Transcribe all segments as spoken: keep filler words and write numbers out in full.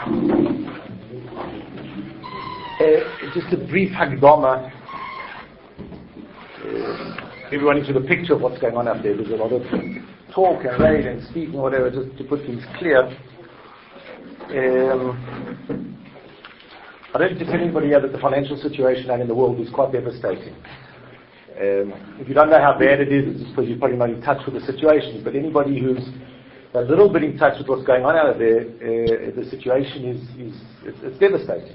Uh, just a brief Hagdama. Uh, everyone into the picture of what's going on up there. There's a lot of talk and rain and speaking, whatever, just to put things clear. Um, I don't need to tell anybody here that the financial situation out in the world is quite devastating. Um, if you don't know how bad it is, it's because you're probably not in touch with the situation. But anybody who's a little bit in touch with what's going on out there, uh, the situation is, is it's, it's devastating.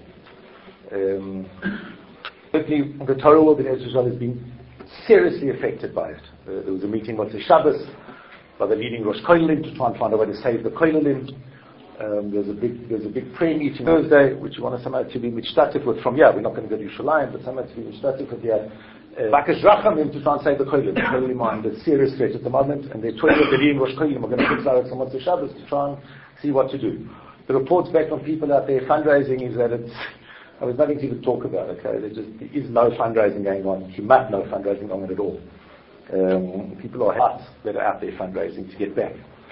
Um, certainly, the Torah world in Israel has been seriously affected by it. Uh, there was a meeting on the Shabbos by the leading Rosh Kohelim to try and find a way to save the Kohelim. Um, there's a big there's a big prayer meeting Thursday, which you want somehow to be mishtatif with from here. We're not going to go to Yerushalayim, but somehow to be mishtatif with here. Bakesh Rachamim to try and save the Kohelim. The Kohelim are under serious threat at the moment, and they're twelve of the leading Rosh Kohelim are going to put out some Motzei Shabbos to try and see what to do. The reports back from people out there fundraising is that it's I was nothing to even talk about. Okay, there just there is no fundraising going on. Humat no fundraising going on at all. Um, people are hot that are out there fundraising to get back.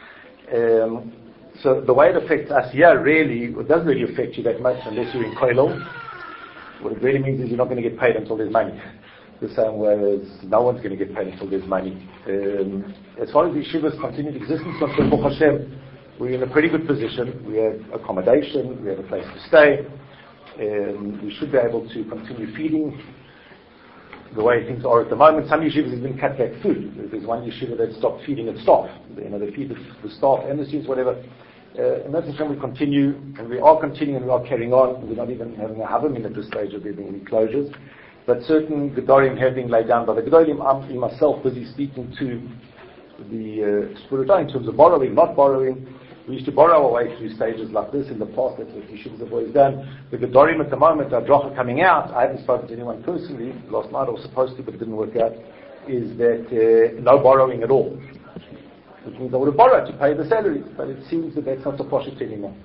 Um, so the way it affects us here, really, it doesn't really affect you that much unless you're in Koilel. What it really means is you're not going to get paid until there's money. The same way as no one's going to get paid until there's money. Um, as far as the yeshiva's continued existence, Baruch Hashem, we're in a pretty good position. We have accommodation, we have a place to stay. Um, we should be able to continue feeding the way things are at the moment. Some yeshivas have been cut back food. There's one yeshiva that stopped feeding its staff. You know, they feed the, the staff and the students, whatever. Uh, and that's when we continue, and we are continuing, and we are carrying on. We're not even having a havamim at this stage of there being any closures. But certain Gedorim have been laid down by the Gedorim. I'm myself busy speaking to the uh, Spiritual in terms of borrowing, not borrowing. We used to borrow our way through stages like this in the past. That's what yeshivas have always done. The Gedorim at the moment, our Drocha coming out, I haven't spoken to anyone personally. Last night I was supposed to, but it didn't work out, is that uh, no borrowing at all. Which means I would have borrowed to pay the salaries, but it seems that that's not the poshut anymore.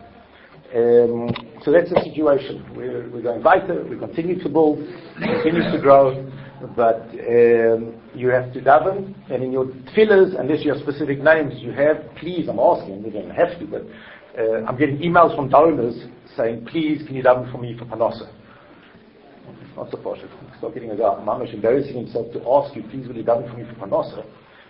Um, so that's the situation. We're, we're going weiter, we continue to build, continue to grow, but um, you have to daven, and in your tefillahs, unless you have specific names, you have, please, I'm asking, you don't have to, but uh, I'm getting emails from donors saying, please, can you daven for me for Panasa? It's not so posh. It's not getting a guy, Mamash embarrassing himself to ask you, please, will you daven for me for Panasa?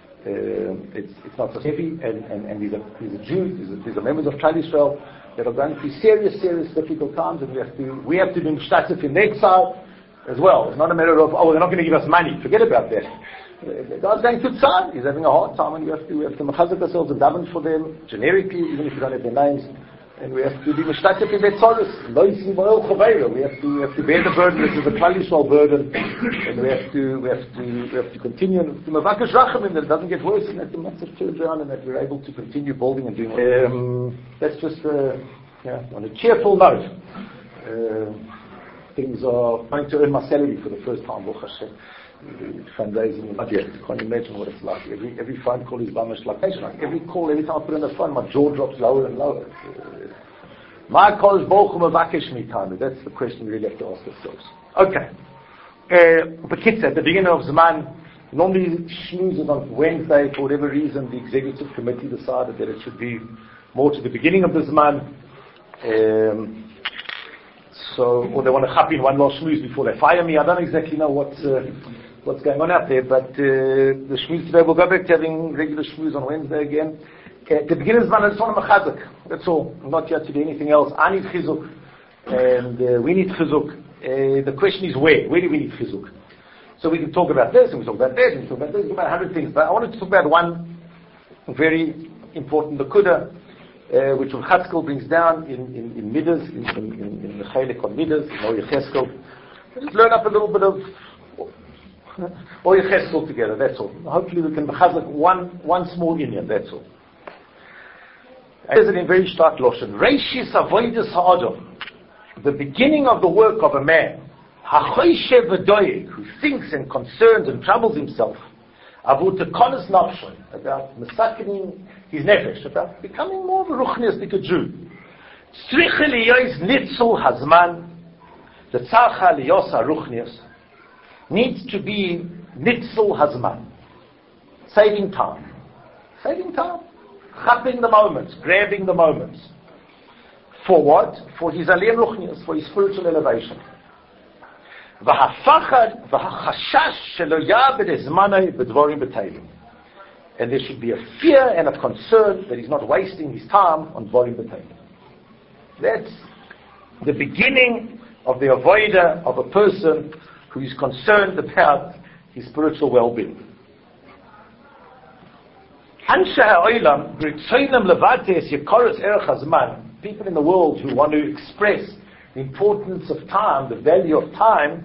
Uh, it's, it's not so heavy, and, and, and these are, these are Jews, these are, these are members of Klal Yisrael that are going through serious, serious, difficult times, and we have to, we have to be mishtatif in their side as well. It's not a matter of, oh, they're not going to give us money. Forget about that. The guy's going through time. He's having a hard time, and we have to, we have to mechazek ourselves and daven for them generically, even if you don't have their names. And we have to be mishtatif in their tzoros. We have to, we have to bear the burden. This is a Klal Yisrael burden, and we have to, we have to, we have to continue. And to Mavakesh Rachamim, that it doesn't get worse, and that the matzah turns around, and that we're able to continue building and doing. Um, that's just, uh, yeah, on a cheerful note. Uh, things are trying to earn my salary for the first time, Baruch Hashem. Fundraising, not yet. I can't imagine what it's like. Every every phone call is bamish like like every call, every time I put in the phone, my jaw drops lower and lower. Uh, my call is Bochum Avakesh me time. That's the question we really have to ask ourselves. Okay. Uh, but kids, at the beginning of Zman, normally shmooze is on Wednesday. For whatever reason, the executive committee decided that it should be more to the beginning of the Zman. Um, so, or they want to hop in one last shmooze before they fire me. I don't exactly know what. Uh, what's going on out there, but uh, the shmooze today will go back to having regular shmooze on Wednesday again. At the beginning of the month, I just want to mechazek. That's all. I'm not here to do anything else. I need chizuk, and uh, we need chizuk. Uh, the question is where? Where do we need chizuk? So we can talk about this, and we talk about that, and we talk about this, we talk about a hundred things. But I wanted to talk about one very important nakuda, uh, which Chazkel brings down in in, in Midas, in in, in, in the Chelek on Midas, in Oyer Cheskel. Just learn up a little bit of. Or your cheskel together, that's all. Hopefully we can mechazek one, one small Indian, that's all. It says it in very stark Loshen. Reishis avoidus ha'adam. The beginning of the work of a man, ha'choyshe v'doyeg, who thinks and concerns and troubles himself, avut tekonos nafsho, about mesakening his nefesh, about becoming more of a ruchniistic Jew. Tzriche liyois nitzul hazman, the tzarcha liyos ha'ruchnius, needs to be nitzul hazman, saving time, saving time, chapping the moments, grabbing the moments. For what? For his aliyah ruchnius, for his spiritual elevation. V'hafachad v'hachashash shelo yabed ezmanai b'dvorim b'teilim. And there should be a fear and a concern that he's not wasting his time on dvorim b'teilim. That's the beginning of the avoider of a person who is concerned about his spiritual well-being. People in the world who want to express the importance of time, the value of time,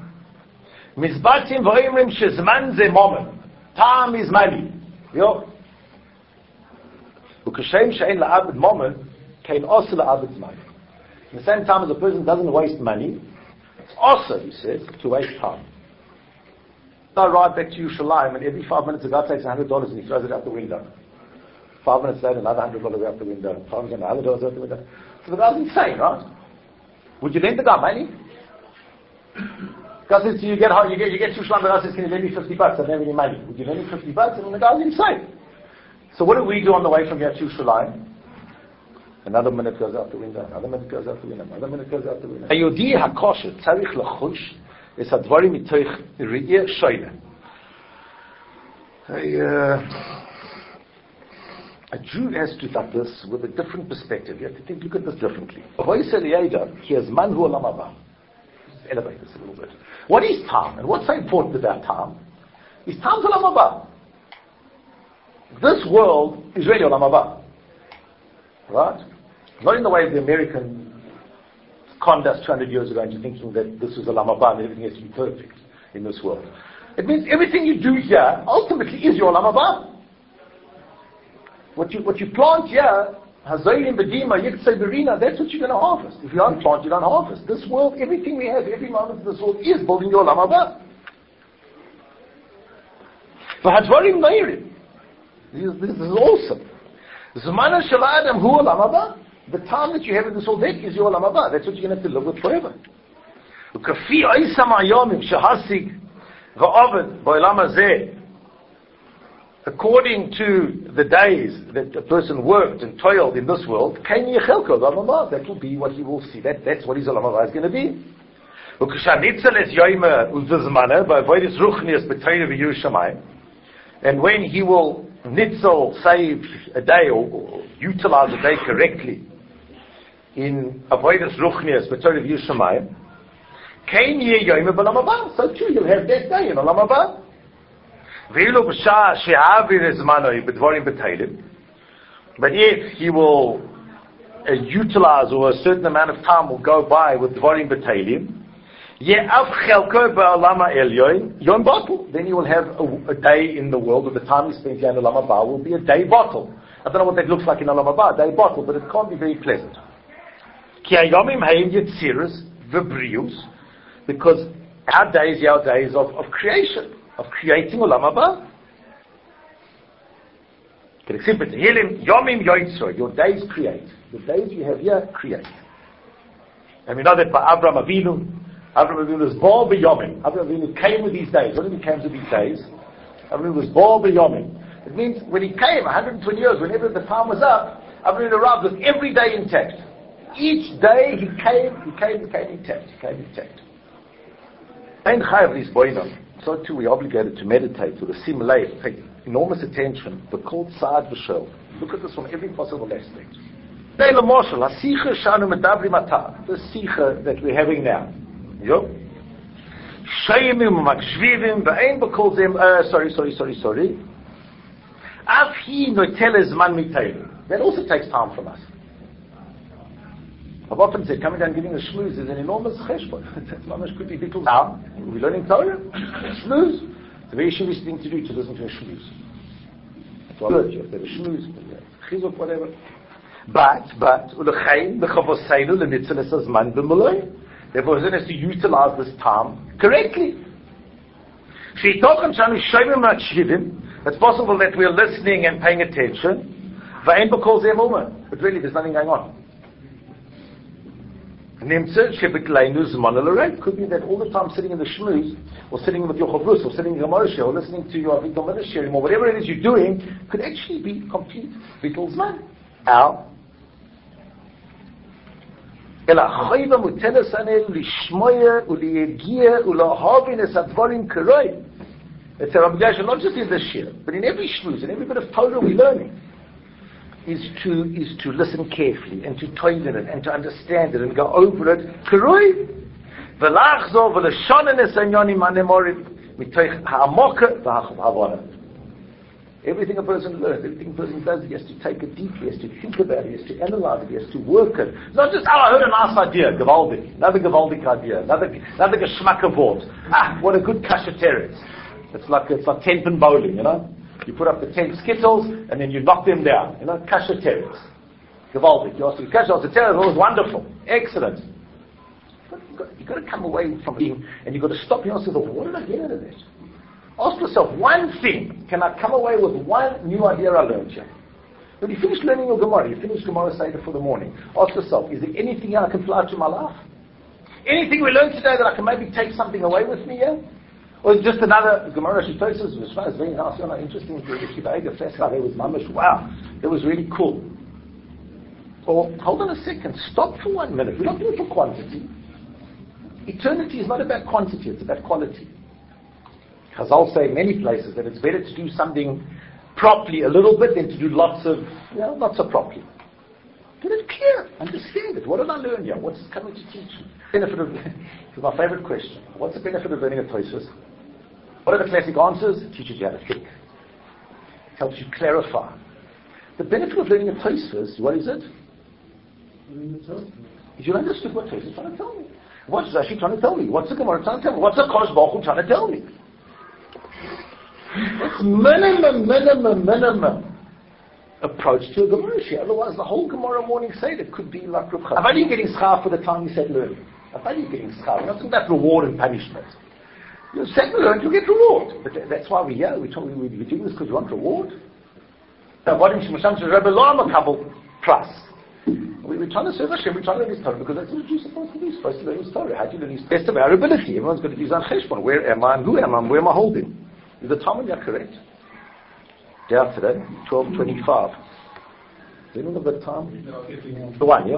time is money. In the same time as a person doesn't waste money, it's also, he says, to waste time. I ride back to Yerushalayim, and every five minutes a guy takes one hundred dollars and he throws it out the window. Five minutes later, another one hundred dollars out the window. Five minutes later, another dollars out the window. So the guy's insane, right? Would you lend the guy money? The guy says to you, you get home, you get, you get to Yerushalayim, the guy says, can you lend me fifty bucks? I don't have any money. Would you lend me fifty bucks? And the guy's insane. So what do we do on the way from here to Yerushalayim? Another minute goes out the window, another minute goes out the window, another minute goes out the window. היהודי הכושר צריך לחוש את הדברים מתוך ראייה שונה. A Jew has to look at this with a different perspective. You have to think, look at this differently. He has man hu olam haba. Let's elevate this a little bit. What is time? And what's so important about time? Is time's olam haba. This world is really olam haba. Right? Not in the way the American conned us two hundred years ago into thinking that this is a olam haba and everything has to be perfect in this world. It means everything you do here ultimately is your olam haba. What you what you plant here, Hazayin Bedima, Yitzay Berina, that's what you're going to harvest. If you don't plant, you don't harvest. This world, everything we have, every moment of this world is building your olam haba. But Hadvarim Nairim. This is awesome. Zmana Shel Adam Hu Olam Haba. The time that you have in this whole deck is your olam haba. That's what you're going to have to live with forever. Ukafi Oisam Hayomim Shehasig Va'ovid Ba'olam Hazeh. According to the days that a person worked and toiled in this world, Kain Yechelko Olam Haba. That will be what he will see. That that's what his olam haba is going to be. Ukashanitzel Es Yoyma Uzvizmana Ba'avoidis Ruchnias B'Torah V'Yerushalayim. And when he will nitzel, save a day or, or utilize a day correctly in avoidus ruchnias b'torah v'yushamayim, kain yeh yoyim b'olam haba. So too, you'll have that day in olam haba. V'ilo b'shah she'avir ezmanoi b'dvorim b'teilim. But if he will uh, utilize, or a certain amount of time will go by with dvorim b'teilim, then you will have a, a day in the world, or the time you spend here in Olam Haba will be a day bottle. I don't know what that looks like in Olam Haba, a day bottle, but it can't be very pleasant. Because our days are our days of, of creation, of creating Olam Haba. Your days create. The days you have here create. And we know that by Avraham Avinu, Avraham Avinu was born b'yomim. Avraham Avinu came with these days. What did he came with these days? Avraham was born b'yomim. It means when he came, one hundred twenty years, whenever the time was up, Avraham arrived with every day intact. Each day he came, he came, he came intact, he came intact. Ein chayav lisboinam. So too we are obligated to meditate, to assimilate, pay enormous attention. The called sa'ad v'shel. Look at this from every possible aspect. The sicha that we're having now. Yo. Shayimim makshvivim ve'ein b'kol zem. Sorry, sorry, sorry, sorry. Af hi notel zman mitayim. That also takes time from us. I've often said, coming down and giving a shmooze is an enormous cheshbon. That's not much could be little now. We're learning Torah. Shmooze. It's a very serious thing to do, to listen to a shmooze. It's good. You have to have a shmooze. Chizuk, whatever. But, but, u'lechaim b'chavoseinu l'nitzeles hazman b'moloi. Therefore, one has to utilize this time correctly. It's possible that we're listening and paying attention, but really there's nothing going on. Could be that all the time sitting in the shmooze, or sitting with your chavrus, or sitting in your Moshe, or listening to your Avigdor Melech sharing, or whatever it is you're doing, could actually be complete bittul zman. How? אלא החובה מוטלת עלינו לשמוע ולהגיע ולהבין את הדברים קרויים. It's our obligation, not just in this year, but in every shmuz, in every bit of Torah we're learning, is to is to listen carefully and to toil in it and to understand it and go over it. Karoi, v'lachzor v'leshonen es hanyonim hanemorim mitoich ha'amoka v'ha'havana. Everything a person learns, everything a person does, he has to take it deeply, he has to think about it, he has to analyze it, he has to work it. It's not just, oh, I heard a nice idea, gewaldig, another gewaldig idea, another another geschmacke wort. Ah, what a good kasher teretz. It's like it's like ten pin bowling, you know. You put up the ten skittles and then you knock them down, you know. Kasher teretz, gewaldig. You ask the kasher teretz, it was wonderful, excellent. But you've got, you've got to come away from being, and you've got to stop and ask yourself, what did I get out of this? Ask yourself one thing. Can I come away with one new idea I learned here? When you finish learning your Gemara, you finish Gemara Seder for the morning. Ask yourself, is there anything I can apply to my life? Anything we learned today that I can maybe take something away with me here? Or is it just another Gemara Shitosis, which was very nice, you know, interesting. There was mamash. Wow, that was really cool. Or hold on a second, stop for one minute. We're not doing it for quantity. Eternity is not about quantity; it's about quality. Chazal say in many places that it's better to do something properly a little bit than to do lots of, you know, not so properly. Get it clear, understand it. What did I learn here? What's coming to teach me? Benefit of, this is my favorite question. What's the benefit of learning a Tosfos? What are the classic answers? It teaches you how to think. It helps you clarify. The benefit of learning a Tosfos, what is it? Is you understood what Tosfos is trying to tell me. What's Rashi trying to tell me? What's the Gemara trying to tell me? What's the Kosh Baruch Hu trying to tell me? It's minimum, minimum, minimum approach to a Gemara share. Otherwise, the whole Gemara morning Seder could be like Rav Chaim. How are you getting schar for the time you said learning? How are you getting schar? We're not talking about reward and punishment. You said learn, you get reward. But that's why we're here. We're, talking, we're doing this because we want reward. Now, what in Shemasham says, Rebbe Lo am a couple plus. We, we're trying to serve Hashem, we're trying to learn His Torah because that's what you're supposed to do. You're supposed to learn His Torah. How do you learn His Torah? Best of our ability. Everyone's going to do Zan Cheshbon. Where am I and who am I and where am I holding? Is the time when you're correct? Day after today, twelve twenty-five. Do you know the time? The one, yeah?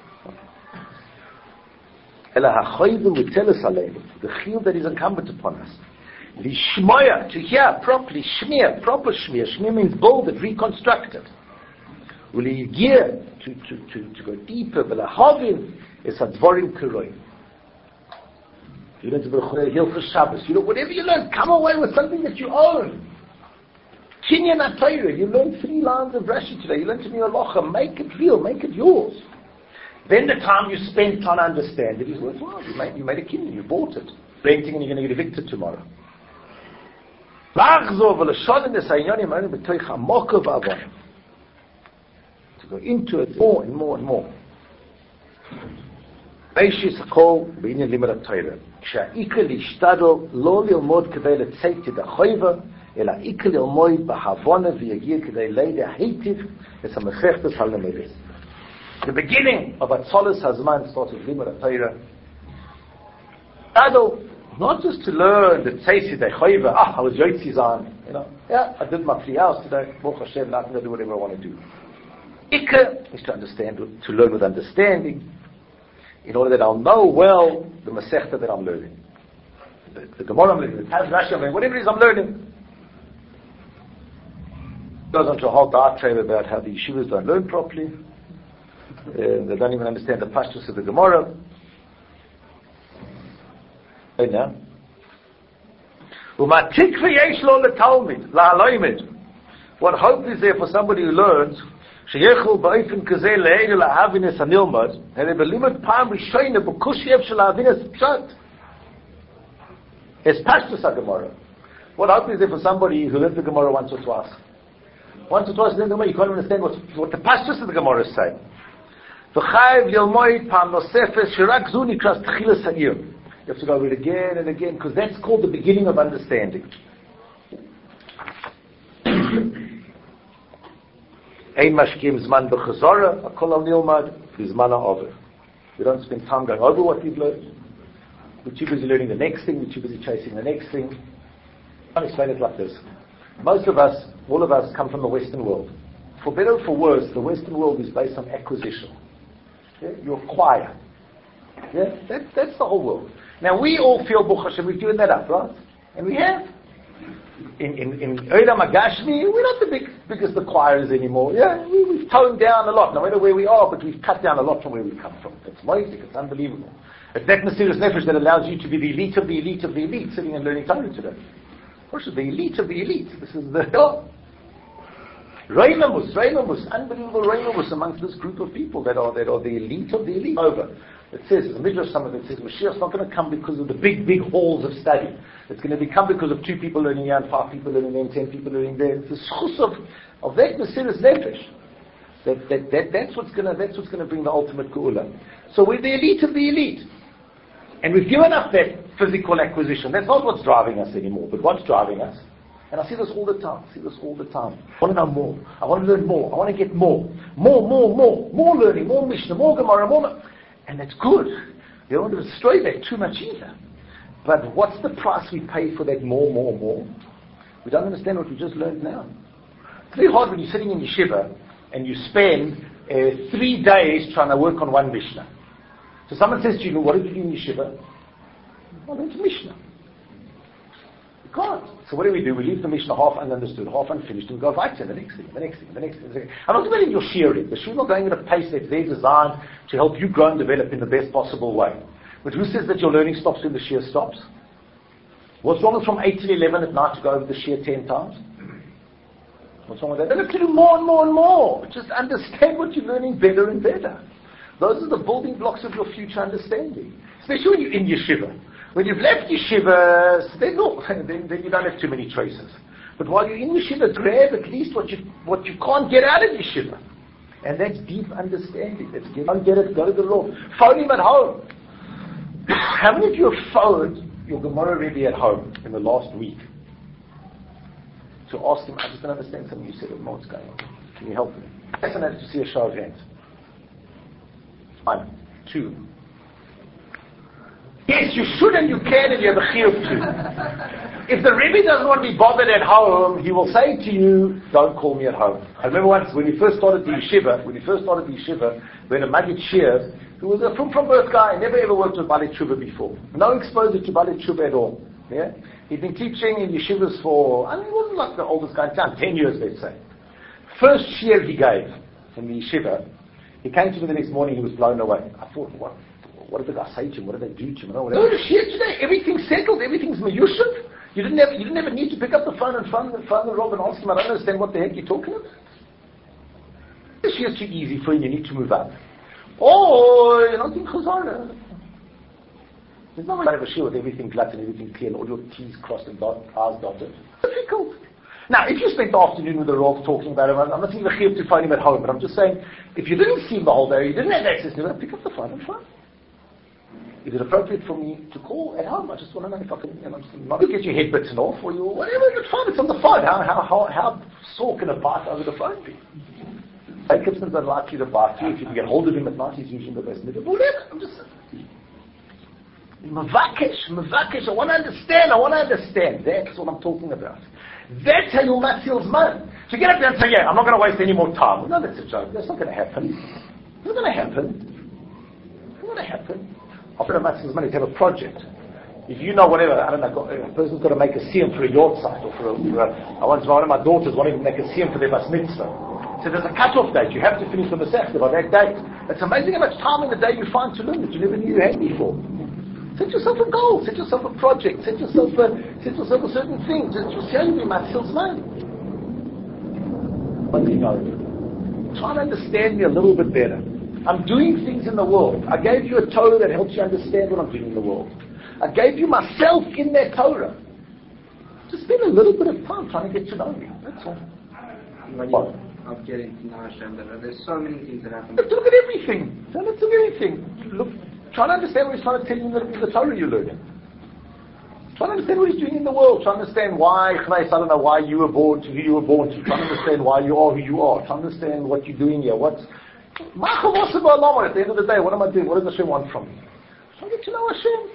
Ela ha'choyvu v'teles aleinu. The chiyuv that is incumbent upon us. Lishmoya, to hear properly, shmir, proper shmir. Shmir means bolded, reconstructed. U'liyigir, to, to, to, to go deeper, v'lahavin, es hadvorim kuroim. You learn to be Hilchos Shabbos. You know, whatever you learn, come away with something that you own. Kinyan HaTorah. You learn three lines of Rashi today. You learn to be a locha. Make it real. Make it yours. Then the time you spend trying to understand it is worthwhile. You made, you made a kinyan. You bought it. Renting and you're going to get evicted tomorrow. To go into it more and more and more. Beishis Kol b'inyan limud HaTorah. כשהעיקר להשתדל לא ללמוד כדי לצאת את החובה, אלא העיקר ללמוד בהבונה ויגיע כדי לידע היטב את המחשבת הלמדת. The beginning of Atzolas Hazman starts with limud HaTorah. Adol, not just to learn the tzeitzit ha'choiva. Ah, I was yotzis on, you know. Yeah, I did my three hours today. Baruch Hashem, now I'm going to do whatever I want to do. Ikar is to understand, to learn with understanding. In order that I'll know well the Masechta that I'm learning. The, the Gemara I'm learning, the Taz Rashi I'm learning, whatever it is I'm learning. Goes on to a whole diatribe about how the yeshivas don't learn properly. Uh, they don't even understand the pashtus of the Gemara. Right now. What hope is there for somebody who learns שיכול באופן כזה לעיר להבינס הנלמד, הרי בלימוד פעם ראשונה בקושי אפשר להבינס פשט. It's pashtus HaGemara. What hope is there for somebody who learns the Gemara once or twice? Once or twice in the Gemara, you can't understand what, what the pashtus of the Gemara is saying. V'chayv lilmoid pam nosefes shirak zu nikras tchilas ha'ir. You have to go read again and again, because that's called the beginning of understanding. Ein mashkim zman b'chazara, akol al nilmad, v'zman ha'over. We don't spend time going over what we've learned. We're too busy learning the next thing, we're too busy chasing the next thing. I'll explain it like this. Most of us, all of us, come from the Western world. For better or for worse, the Western world is based on acquisition. Okay? You acquire. Yeah, that, that's the whole world. Now we all feel Baruch Hashem, we've given that up, right? And we have. In in in Olam Agashmi, we're not the big biggest acquirers anymore. Yeah, we, we've toned down a lot, no matter where we are, but we've cut down a lot from where we come from. It's amazing, it's unbelievable. It's that mysterious nefesh that allows you to be the elite of the elite of the elite, sitting and learning Torah today. Of course, the elite of the elite. This is the oh. Reimamus, Reimamus, unbelievable Reimamus amongst this group of people that are that are the elite of the elite. Over. It says, the Midrash some of it says, Mashiach's not going to come because of the big, big halls of study. It's going to come because of two people learning here and five people learning there and ten people learning there. It's the schus of, of that Mesiras Nefesh. That, that, that, that's what's going to, that's what's going to bring the ultimate Geula. So we're the elite of the elite. And we've given up that physical acquisition. That's not what's driving us anymore. But what's driving us? And I see this all the time. I see this all the time. I want to know more. I want to learn more. I want to get more. More, more, more. More learning, more Mishnah, more Gemara, more... And that's good. You don't want to destroy that too much either. But what's the price we pay for that more, more, more? We don't understand what we just learned now. It's very hard when you're sitting in yeshiva and you spend uh, three days trying to work on one Mishnah. So someone says to you, what did you do in yeshiva? I went to Mishnah. You can't. So what do we do? We leave the Mishnah half ununderstood, half unfinished, and we go right to the next thing, the next thing, the next thing. The next thing. I'm not debating your shearing. The shearing is not going at a pace that's there designed to help you grow and develop in the best possible way. But who says that your learning stops when the shear stops? What's wrong with from eight till eleven at night to go over the shear ten times? What's wrong with that? Then have to do more and more and more. Just understand what you're learning better and better. Those are the building blocks of your future understanding. Especially when you're in yeshiva. When you've left yeshiva, then, no, then, then you don't have too many traces. But while you're in yeshiva, grab at least what you what you can't get out of yeshiva. And that's deep understanding. That's get, don't get it, go to the law. Phone him at home. How many of you have phoned your Gemara Rebbe at home in the last week to ask him, I just don't understand something you said, I don't know what's going on. Can you help me? Fascinated to see a show of hands. One, two. Yes, you should and you can and you have a chiyuv to. If the Rebbe doesn't want to be bothered at home, he will say to you, don't call me at home. I remember once when we first started the yeshiva, when we first started the yeshiva, we had a Maggid Shir, who was a from from birth guy, never ever worked with Bali Tshuva before. No exposure to Bali Tshuva at all. Yeah? He'd been teaching in yeshivas for, I mean, he wasn't like the oldest guy in town, ten years let's say. First shir he gave in the yeshiva, he came to me the next morning, he was blown away. I thought, what? What did the guy say to him? What did they do to him? No, the shir today, everything's settled, everything's meyushav. You didn't have, you didn't have a need to pick up the phone and phone, phone the Rob and ask him, I don't understand what the heck you're talking about. This shir's too easy for you, you need to move up. Oh, you're not in Chazara. There's no way to have a shir with everything glatt and everything clear and all your T's crossed and dot, R's dotted. Difficult. Now, if you spent the afternoon with the Rob talking about him, I'm not saying the chiyuv to phone him at home, but I'm just saying, if you didn't see him the whole day, you didn't have access to him, pick up the phone and phone. Is it appropriate for me to call at home? I just want to know if I can, you know, not to get your head bitten off or you, whatever, it's fine, it's on the phone. How, how, how, how sore can a bite over the phone be? Jacobson's unlikely to bite you. If you can get hold of him at night, he's usually the best middle. Whatever, I'm just Mavakesh, Mavakesh, I want to understand, I want to understand. That's what I'm talking about. That's how you matzil's man. So get up there and say, yeah, I'm not going to waste any more time. Well, no, that's a joke. That's not going to happen. It's not going to happen. It's not going to happen. After a matzil's money, to have a project. If you know whatever, I don't know, a person's got to make a siyum for a yard site, or for a, for a I once, one of my daughters wanted to make a siyum for their bas mitzvah. So there's a cut-off date. You have to finish the masechta by that date. It's amazing how much time in the day you find to learn that you never knew you had before. Set yourself a goal, set yourself a project, set yourself a, set yourself a certain thing. Just, just tell me my skills, man. One thing over. Try and understand me a little bit better. I'm doing things in the world. I gave you a Torah that helps you understand what I'm doing in the world. I gave you myself in that Torah. Just spend a little bit of time trying to get to know me. That's all. When you are getting to know Hashem, there's so many things that happen. Let's look at everything. So let's look at everything. Look. Try to understand what he's trying to tell you in the, in the Torah you're learning. Try to understand what he's doing in the world. Try to understand why, I don't know why you were born to who you were born to. Try to understand why you are who you are. Try to understand what you're doing here. What's, at the end of the day, what am I doing? What does Hashem want from me? Try to get to know Hashem.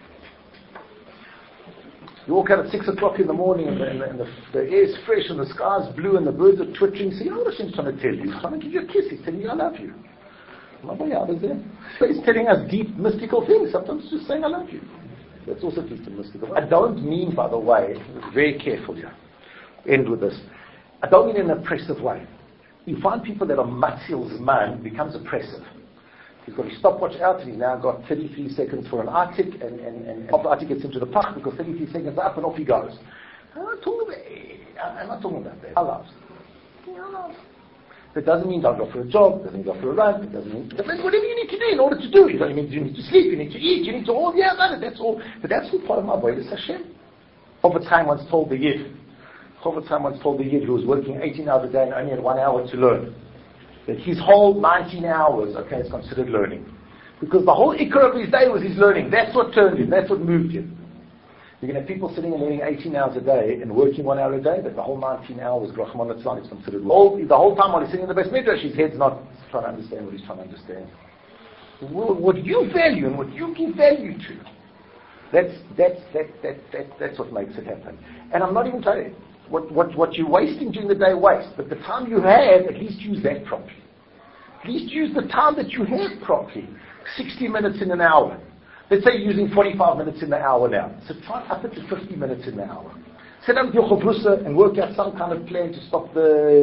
You walk out at six o'clock in the morning and, the, and, the, and the, the air is fresh and the sky's blue and the birds are twittering. So you know what Hashem's trying to tell you? He's trying to give you a kiss. He's telling you, I love you. He's telling us deep, mystical things. Sometimes just saying, I love you. That's also deep and mystical. I don't mean, by the way, very careful here, end with this. I don't mean in an oppressive way. You find people that are matzil's man becomes oppressive. He's got his stopwatch out and he's now got thirty-three seconds for an artic, and, and, and after artic gets into the pach because thirty-three seconds are up and off he goes. I'm not talking about, I'm not talking about that. Allah. Allah. That doesn't mean don't go for a jog, doesn't mean go for a run, it doesn't mean, it means whatever you need to do in order to do it. It doesn't mean you need to sleep, you need to eat, you need to all, yeah, no, that's all. But that's all part of my way, it's Hashem. Chofetz Chaim once told the Yid, Chofetz Chaim once told the Yid who was working eighteen hours a day and only had one hour to learn, that his whole nineteen hours, okay, is considered learning. Because the whole ikra of his day was his learning. That's what turned him, that's what moved him. You're going to have people sitting and learning eighteen hours a day and working one hour a day, but the whole nineteen hours, Rahman al-Islam, is considered all, the whole time while he's sitting in the best midrash, his head's not trying to understand what he's trying to understand. Well, what you value and what you give value to, that's, that's, that, that, that, that's what makes it happen. And I'm not even saying, what, what, what you're wasting during the day, waste. But the time you have, at least use that properly. At least use the time that you have properly. sixty minutes in an hour. Let's say you're using forty-five minutes in the hour now. So try up it to fifty minutes in the hour. Sit down with your chavrusa and work out some kind of plan to stop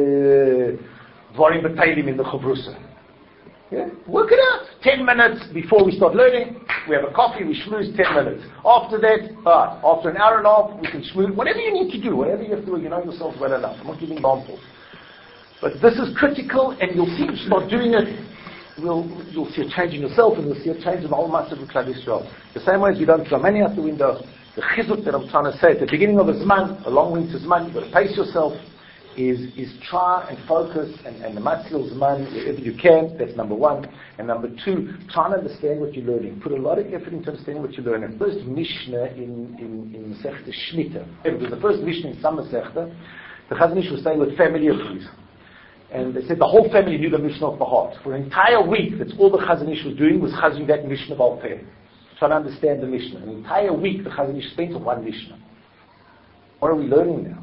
the dvarim b'teilim in the chavrusa. Yeah? Work it out. Ten minutes before we start learning, we have a coffee, we schmooze ten minutes. After that, uh, after an hour and a half, we can schmooze. Whatever you need to do, whatever you have to do, you know yourself well enough. I'm not giving examples. But this is critical, and you'll see you start doing it. We'll, you'll see a change in yourself, and you'll see a change in the whole massive of Klal Yisrael. The same way as you don't throw money out the window, the chizuk that I'm trying to say at the beginning of a zman, a long winter zman, you've got to pace yourself, is is try and focus, and, and the matzil zman, wherever you can, that's number one. And number two, try and understand what you're learning. Put a lot of effort into understanding what you're learning. The first Mishnah in, in, in Masechta Shemitah, it was the first Mishnah in some Masechta, the Chazon Ish was saying with family of his. And they said the whole family knew the Mishnah of the heart. For an entire week, that's all the Chazon Ish was doing, was chazing that Mishnah of Al-Peh. Trying to understand the Mishnah. An entire week, the Chazon Ish spent on one Mishnah. What are we learning now?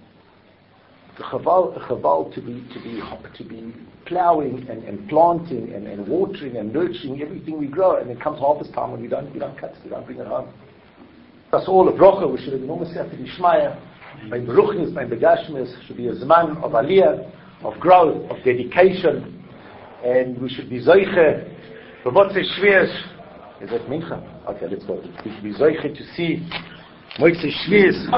The chaval, the chaval to be, to be, to be plowing and, and planting and, and watering and nurturing everything we grow, and it comes harvest time when we don't, we don't cut it, we don't bring it home. That's all a bracha. We should have been almost set to Yishmaya. By Beruchnis, by Begashmis, should be a zman of aliyah, of growth, of dedication, and we should be zoiche. B'motzei Shvius, is that mincha? Okay, let's go. We should be zoiche to see Motzei Shvius.